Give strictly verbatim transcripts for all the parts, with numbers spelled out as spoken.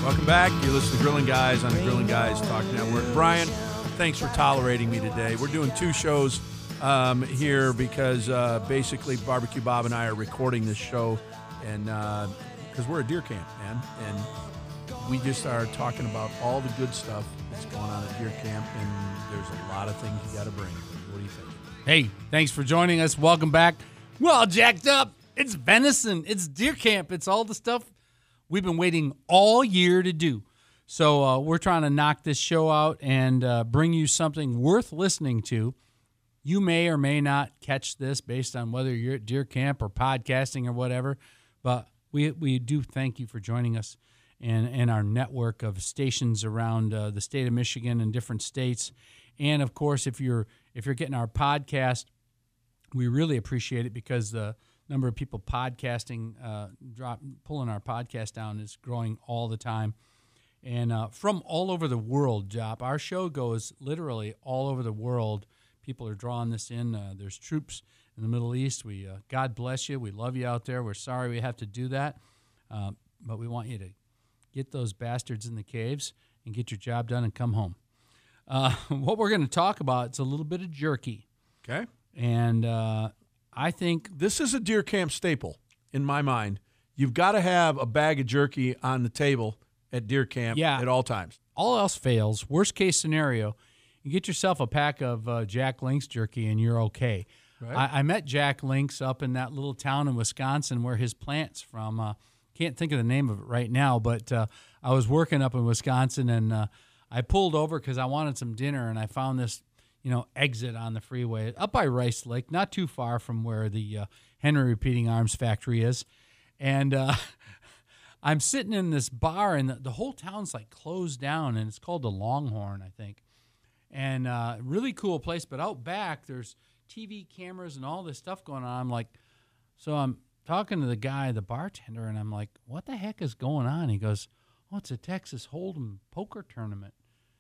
Welcome back. You listen to Grilling Guys on the Grilling Guys Talk Network. Brian, thanks for tolerating me today. We're doing two shows um, here because uh, basically Barbecue Bob and I are recording this show, and because uh, we're a deer camp, man, and we just are talking about all the good stuff that's going on at deer camp, and there's a lot of things you got to bring. What do you think? Hey, thanks for joining us. Welcome back. We're all jacked up. It's venison. It's deer camp. It's all the stuff we've been waiting all year to do. So uh, we're trying to knock this show out and uh, bring you something worth listening to. You may or may not catch this based on whether you're at deer camp or podcasting or whatever, but we we do thank you for joining us and, and our network of stations around uh, the state of Michigan and different states. And, of course, if you're if you're getting our podcast, we really appreciate it because the number of people podcasting, uh, drop, pulling our podcast down is growing all the time. And uh, from all over the world, Jop, our show goes literally all over the world. People are drawing this in. Uh, there's troops in the Middle East. We uh, God bless you. We love you out there. We're sorry we have to do that, uh, but we want you to get those bastards in the caves and get your job done and come home. Uh, what we're going to talk about is a little bit of jerky. Okay. And uh, I think this is a deer camp staple in my mind. You've got to have a bag of jerky on the table at deer camp yeah. at all times. All else fails. Worst case scenario, you get yourself a pack of uh, Jack Link's jerky and you're okay. Right. I, I met Jack Link's up in that little town in Wisconsin where his plant's from. Uh, can't think of the name of it right now, but uh, I was working up in Wisconsin and uh, I pulled over because I wanted some dinner and I found this you know, exit on the freeway up by Rice Lake, not too far from where the uh, Henry Repeating Arms factory is. And uh, I'm sitting in this bar, and the, the whole town's like closed down, and it's called the Longhorn, I think. And uh, really cool place, but out back there's T V cameras and all this stuff going on. I'm like, so I'm talking to the guy, the bartender, and I'm like, what the heck is going on? He goes, oh, it's a Texas Hold'em poker tournament.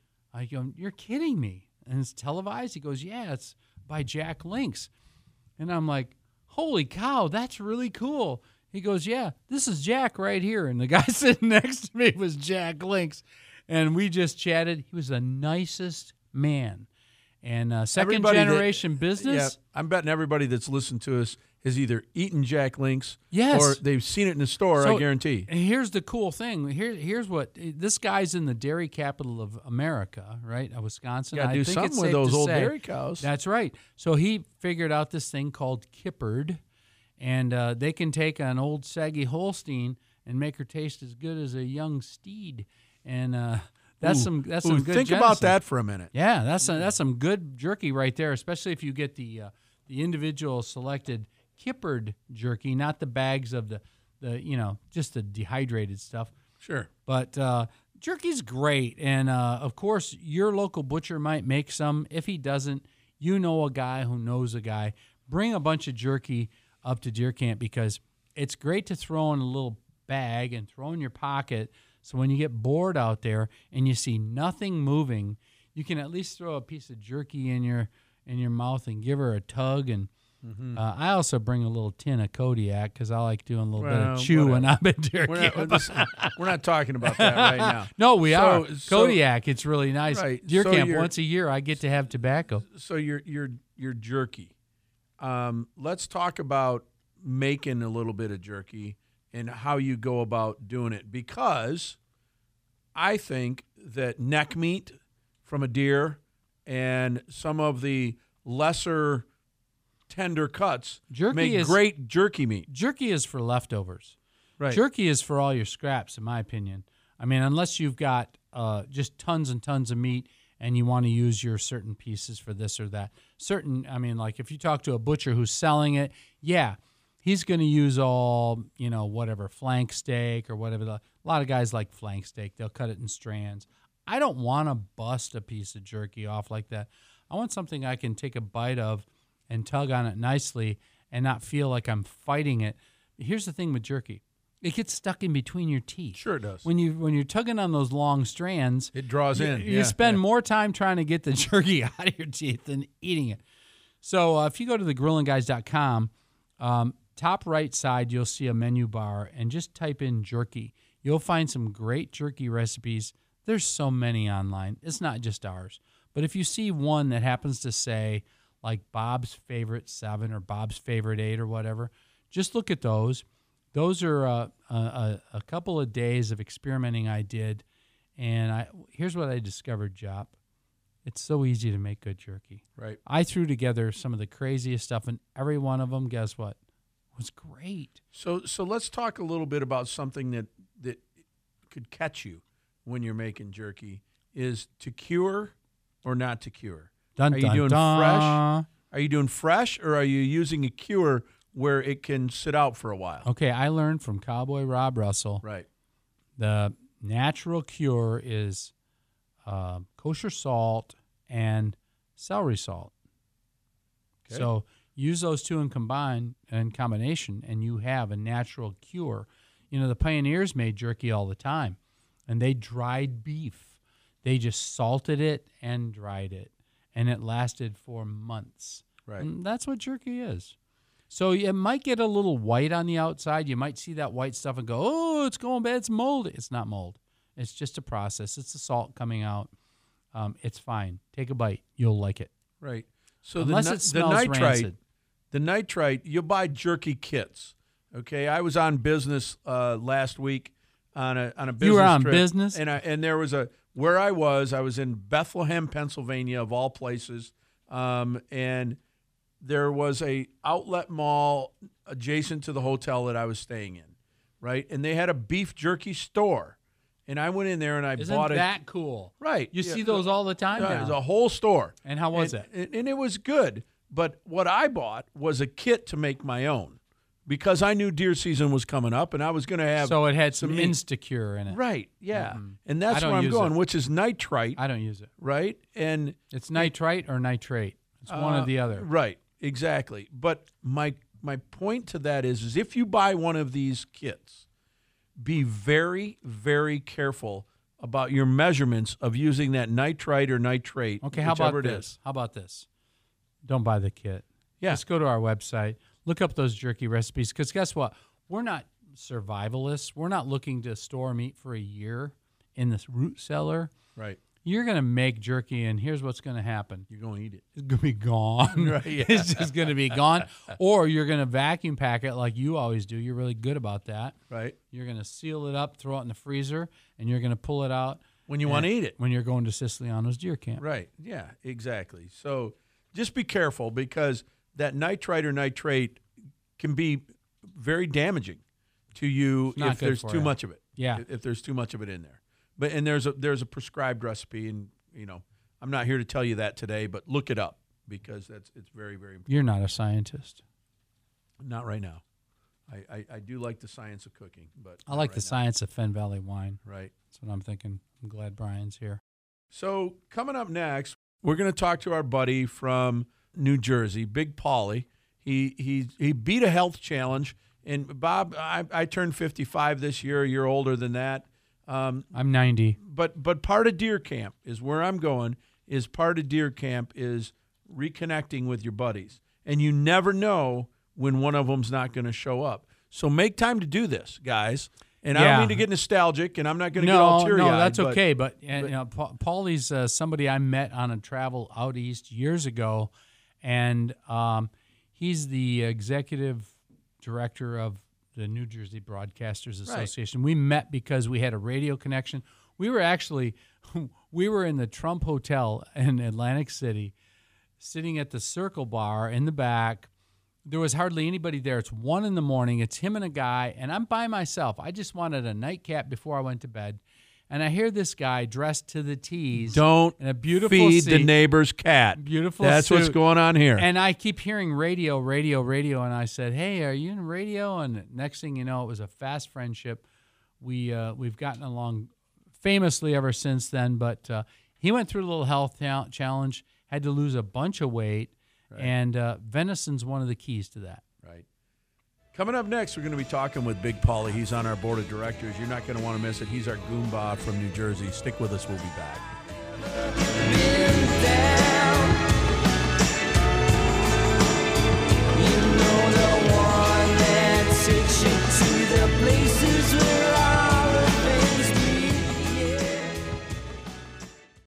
I go, you're kidding me. And it's televised? He goes, yeah, it's by Jack Link's. And I'm like, holy cow, that's really cool. He goes, yeah, this is Jack right here. And the guy sitting next to me was Jack Link's. And we just chatted. He was the nicest man. And uh, second Everybody generation that, business. Yeah, I'm betting everybody that's listened to us has either eaten Jack Link's yes. or they've seen it in the store, so, I guarantee. And here's the cool thing. Here, here's what this guy's in the dairy capital of America, right? Uh, Wisconsin. You got to do I think something it's with safe those to old say. dairy cows. That's right. So he figured out this thing called Kippered, and uh, they can take an old saggy Holstein and make her taste as good as a young steed. And uh, that's ooh, some that's ooh, some good. Think venison. about that for a minute. Yeah, that's a, that's some good jerky right there, especially if you get the uh, the individual selected Kippered jerky, not the bags of the, the you know, just the dehydrated stuff. Sure. But uh, jerky's great. And, uh, of course, your local butcher might make some. If he doesn't, you know a guy who knows a guy. Bring a bunch of jerky up to deer camp because it's great to throw in a little bag and throw in your pocket. So when you get bored out there and you see nothing moving, you can at least throw a piece of jerky in your in your mouth and give her a tug. And mm-hmm. uh, I also bring a little tin of Kodiak because I like doing a little well, bit of chew when I'm at deer we're camp. Not, we're not talking about that right now. No, we so, are. So, Kodiak, it's really nice. Right, Deer so camp, once a year, I get to have tobacco. So your your your jerky. Um, let's talk about making a little bit of jerky and how you go about doing it, because I think that neck meat from a deer and some of the lesser tender cuts jerky make is, great jerky meat. Jerky is for leftovers. Right. Jerky is for all your scraps, in my opinion. I mean, unless you've got uh, just tons and tons of meat and you want to use your certain pieces for this or that. Certain, I mean, like if you talk to a butcher who's selling it, yeah, he's going to use all, you know, whatever, flank steak or whatever. The, a lot of guys like flank steak. They'll cut it in strands. I don't want to bust a piece of jerky off like that. I want something I can take a bite of and tug on it nicely and not feel like I'm fighting it. Here's the thing with jerky. It gets stuck in between your teeth. Sure it does. When, you, when you're tugging on those long strands, it draws you, in. You yeah, spend yeah. more time trying to get the jerky out of your teeth than eating it. So uh, if you go to the grilling guys dot com, um, top right side, you'll see a menu bar, and just type in jerky. You'll find some great jerky recipes. There's so many online. It's not just ours. But if you see one that happens to say, like Bob's Favorite seven or Bob's Favorite eight or whatever, just look at those. Those are uh, a, a couple of days of experimenting I did. And I here's what I discovered, Jop. It's so easy to make good jerky. Right. I threw together some of the craziest stuff, and every one of them, guess what, was great. So so let's talk a little bit about something that, that could catch you when you're making jerky, is to cure or not to cure. Dun, are you dun, doing dun. fresh? Are you doing fresh, or are you using a cure where it can sit out for a while? Okay, I learned from Cowboy Rob Russell. Right. The natural cure is uh, kosher salt and celery salt. Okay. So use those two in combine in combination, and you have a natural cure. You know, the pioneers made jerky all the time, and they dried beef. They just salted it and dried it, and it lasted for months. Right. And that's what jerky is. So it might get a little white on the outside. You might see that white stuff and go, oh, it's going bad. It's mold. It's not mold. It's just a process. It's the salt coming out. Um, it's fine. Take a bite. You'll like it. Right. So Unless the, it smells the nitrite, rancid. the nitrite, you buy jerky kits. Okay, I was on business uh, last week on a on a business You were on trip, business? and I, and there was a where I was. I was in Bethlehem, Pennsylvania, of all places, um, and there was a outlet mall adjacent to the hotel that I was staying in, right? And they had a beef jerky store, and I went in there and I Isn't bought it. that cool? Right. You yeah, see those all the time yeah, now. It was a whole store. And how was and, it? And, and it was good. But what I bought was a kit to make my own because I knew deer season was coming up and I was going to have So it had some meat. Instacure in it. Right, yeah. Mhm. And I that's don't where I'm use going, it. which is nitrite, I don't use it. right? And It's nitrite or nitrate. It's one uh, or the other. Right, exactly. But my my point to that is, is if you buy one of these kits, be very, very careful about your measurements of using that nitrite or nitrate. Okay, how about whichever it this? is. How about this? Don't buy the kit. Yeah. Just go to our website, look up those jerky recipes, because guess what? We're not survivalists. We're not looking to store meat for a year in this root cellar. Right. You're going to make jerky, and here's what's going to happen. You're going to eat it. It's going to be gone. Right, yeah. It's just going to be gone. Or you're going to vacuum pack it like you always do. You're really good about that. Right. You're going to seal it up, throw it in the freezer, and you're going to pull it out When you want to eat it. when you're going to Siciliano's deer camp. Right. Yeah, exactly. So just be careful because that nitrite or nitrate can be very damaging to you It's not if good there's for too you. much of it. Yeah. If there's too much of it in there. But and there's a there's a prescribed recipe, and you know I'm not here to tell you that today, but look it up because that's it's very very important. You're not a scientist. Not right now. I, I, I do like the science of cooking, but I not like right the now. science of Fenn Valley wine. Right. That's what I'm thinking. I'm glad Brian's here. So coming up next, we're going to talk to our buddy from New Jersey, Big Paulie. He he he beat a health challenge, and Bob, I, I turned fifty-five this year. You're older than that. Um, I'm ninety. but but part of deer camp is where I'm going. Is part of deer camp is reconnecting with your buddies, and you never know when one of them's not going to show up. So make time to do this, guys. And I Yeah. don't mean to get nostalgic, and I'm not going to No, get all teary-eyed. no, that's but- okay. But, and, but- you know, Pa- Paulie's uh, somebody I met on a travel out east years ago, and um, he's the executive director of the New Jersey Broadcasters Association. We met because we had a radio connection. We were actually, we were in the Trump Hotel in Atlantic City, sitting at the Circle Bar in the back. There was hardly anybody there. It's one in the morning. It's him and a guy, and I'm by myself. I just wanted a nightcap before I went to bed. And I hear this guy dressed to the T's. Don't in a beautiful feed suit, the neighbor's cat. Beautiful That's what's suit. going on here. And I keep hearing radio, radio, radio. And I said, hey, are you in radio? And next thing you know, it was a fast friendship. We, uh, we've gotten along famously ever since then. But uh, he went through a little health ta- challenge, had to lose a bunch of weight. Right. And uh, venison's one of the keys to that. Right. Coming up next, we're going to be talking with Big Paulie. He's on our board of directors. You're not going to want to miss it. He's our Goomba from New Jersey. Stick with us. We'll be back.